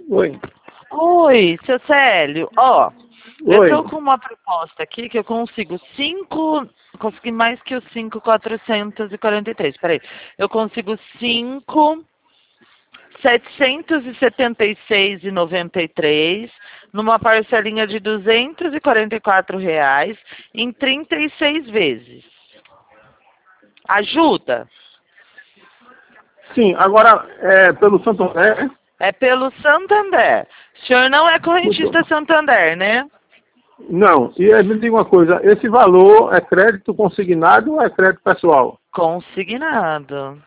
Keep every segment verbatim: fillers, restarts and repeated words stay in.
Oi. Oi, seu Célio. Ó, eu Oi. tô com uma proposta aqui que eu consigo cinco, consegui mais que os cinco quatrocentos e quarenta e três. Peraí, eu consigo cinco setecentos e setenta e seis e noventa e três numa parcelinha de duzentos e quarenta e quatro reais em trinta e seis vezes. Ajuda? Sim, agora é pelo Santander. É pelo Santander. O senhor não é correntista Muito. Santander, né? Não, e aí me diga uma coisa, esse valor é crédito consignado ou é crédito pessoal? Consignado.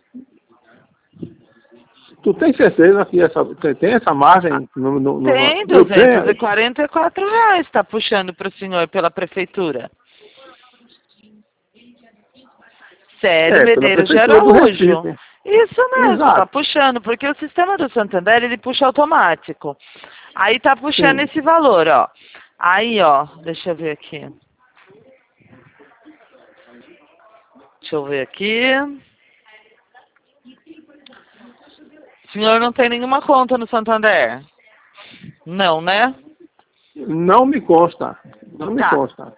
Tu tem certeza que essa, tem tem essa margem? No, no, no, Tem eu duzentos e tenho. quarenta e quatro reais, está puxando para o senhor pela prefeitura. Célio É, pela Medeiros de prefeitura do Araújo. Recife. Isso mesmo, tá Exato. puxando, porque o sistema do Santander, ele puxa automático. Aí tá puxando Sim. esse valor, ó. Aí, ó, deixa eu ver aqui. Deixa eu ver aqui. O senhor não tem nenhuma conta no Santander? Não, né? Não me consta. Não me Tá. consta.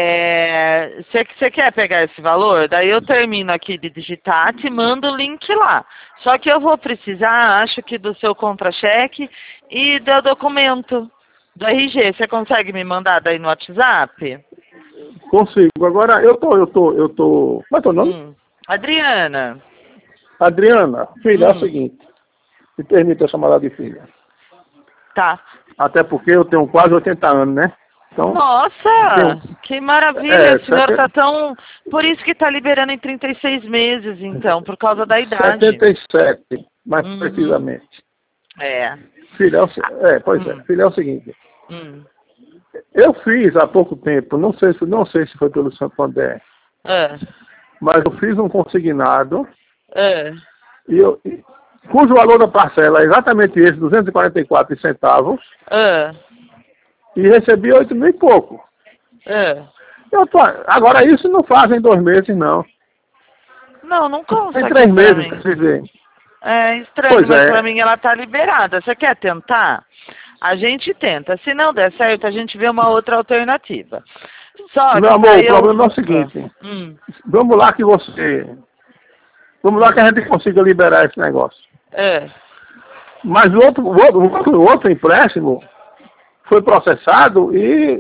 Você é, quer pegar esse valor? Daí eu termino aqui de digitar, te mando o link lá. Só que eu vou precisar, acho que do seu contra-cheque e do documento do R G. Você consegue me mandar daí no WhatsApp? Consigo. Agora eu tô, eu tô, eu tô. Como é teu nome? Hum. Adriana. Adriana, filha, é o Hum. seguinte. Me permita eu chamar ela de filha. Tá. Até porque eu tenho quase oitenta anos, né? Então, Nossa, tenho, que maravilha. é, O senhor tá sete- tão... Por isso que tá liberando em trinta e seis meses, então, por causa da idade. setenta e sete, mais Uhum. precisamente. É. Filha, é, o se- Ah, é, pois é, hum. filha, é o seguinte. Hum. Eu fiz há pouco tempo, não sei se, não sei se foi pelo Santander, Ah. mas eu fiz um consignado, Ah. e eu, e- cujo valor da parcela é exatamente esse, duzentos e quarenta e quatro centavos, Ah. e recebi oito mil e pouco. Ah. Eu tô, agora isso não fazem dois meses, não. Não, não Tem consta aqui três pra meses, mim. quer dizer. É estranho, Pois mas pra é. mim ela tá liberada. Você quer tentar? A gente tenta. Se não der certo, a gente vê uma outra alternativa. Só Meu que amor, pra o eu... problema é o Ah. seguinte. Hum. Vamos lá que você... Vamos lá que a Hum. gente consiga liberar esse negócio. É. Mas o outro, o outro, o outro, o outro empréstimo foi processado e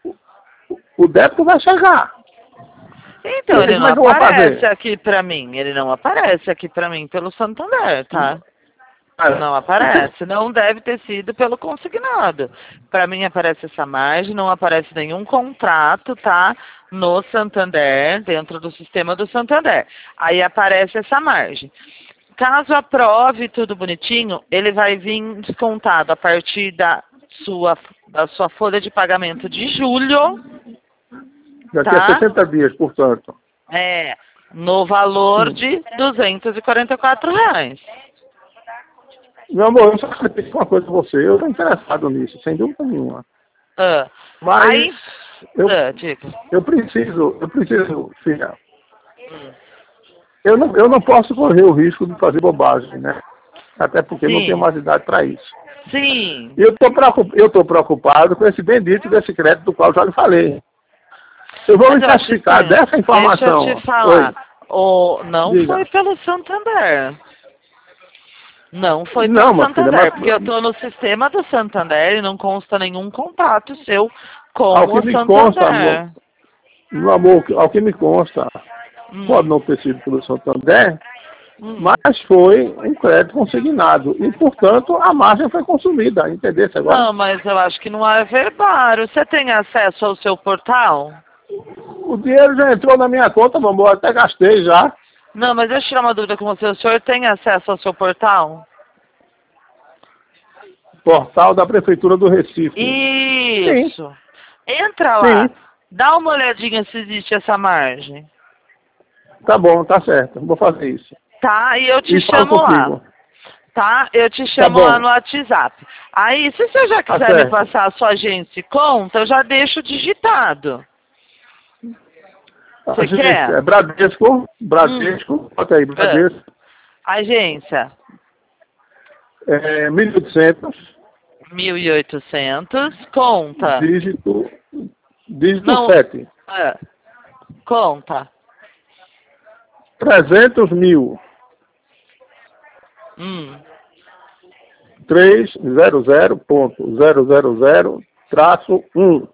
o débito vai chegar. E Então, aí, ele como não é que eu vou aparece fazer? aqui pra mim. Ele não aparece aqui pra mim pelo Santander, tá? Ah, Não aparece. Não deve ter sido pelo consignado. Pra mim aparece essa margem, não aparece nenhum contrato, tá? No Santander, dentro do sistema do Santander. Aí aparece essa margem. Caso aprove tudo bonitinho, ele vai vir descontado a partir da sua, da sua folha de pagamento de julho, Daqui a tá? sessenta dias, portanto. É, no valor Sim. de duzentos e quarenta e quatro reais. Meu amor, eu só quero pedir uma coisa com você. Eu estou interessado nisso, sem dúvida nenhuma. Ah, Mas aí, eu, ah, diga. eu preciso, eu preciso, filha. Eu não, eu não posso correr o risco de fazer bobagem, né? Até porque não tenho Sim, mais idade para isso. sim. E eu estou preocupado, eu tô preocupado com esse bendito desse crédito do qual eu já lhe falei. Eu vou Mas me eu acho classificar estranho. dessa Deixa eu informação. te Oi, falar. O, não foi diga. pelo Santander. Não foi Não, pelo minha filha, mas Santander, porque eu estou no sistema do Santander e não consta nenhum contato seu com ao que o me consta, meu, Santander. meu amor, ao que me consta, pode Hum, não ter sido pelo Santander, hum. mas foi um crédito consignado. E, portanto, a margem foi consumida, entendeu agora? Não, mas eu acho que não é verbário. Você tem acesso ao seu portal? O dinheiro já entrou na minha conta, meu amor, até gastei já. Não, mas deixa eu tirar uma dúvida com você. O senhor tem acesso ao seu portal? Portal da Prefeitura do Recife. Sim, Isso. Entra lá. sim. Dá uma olhadinha se existe essa margem. Tá bom, tá certo. Vou fazer isso. Tá? E eu te E falo chamo lá. contigo. Tá? Eu te Tá chamo lá bom, no WhatsApp. Aí, se você já tá quiser me certo. passar a sua agência e conta, eu já deixo digitado. A Você gente, quer? é Bradesco, Hum. Bradesco, bota aí, Ah. Bradesco, Agência. é, mil e oitocentos, mil e oitocentos, conta. Dígito, dígito Não. sete. É. Conta. trezentos mil. Hum. trezentos ponto zero zero zero traço um.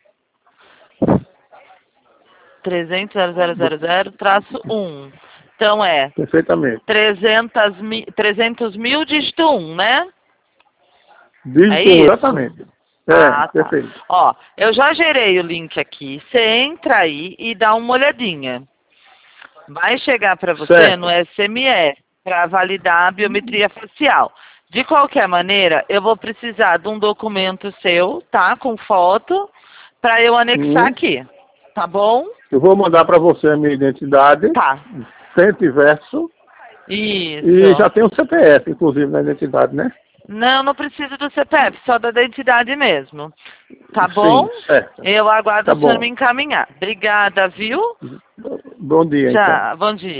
trezentos mil traço um. Então é Perfeitamente. trezentos mil, trezentos mil dígito um, né? Dígito É um, isso? exatamente. É, Ah, tá. perfeito. Ó, eu já gerei o link aqui. Você entra aí e dá uma olhadinha. Vai chegar para você Certo. no S M E para validar a biometria facial. De qualquer maneira, eu vou precisar de um documento seu, tá? Com foto, para eu anexar Hum. aqui. Tá bom? Eu vou mandar para você a minha identidade, Tá. frente e verso, Isso. e já tem o C P F, inclusive, na identidade, né? Não, não preciso do C P F, só da identidade mesmo. Tá bom? Sim, certo. Eu aguardo Tá o senhor bom. me encaminhar. Obrigada, viu? Bom dia, então. Tchau. Bom dia.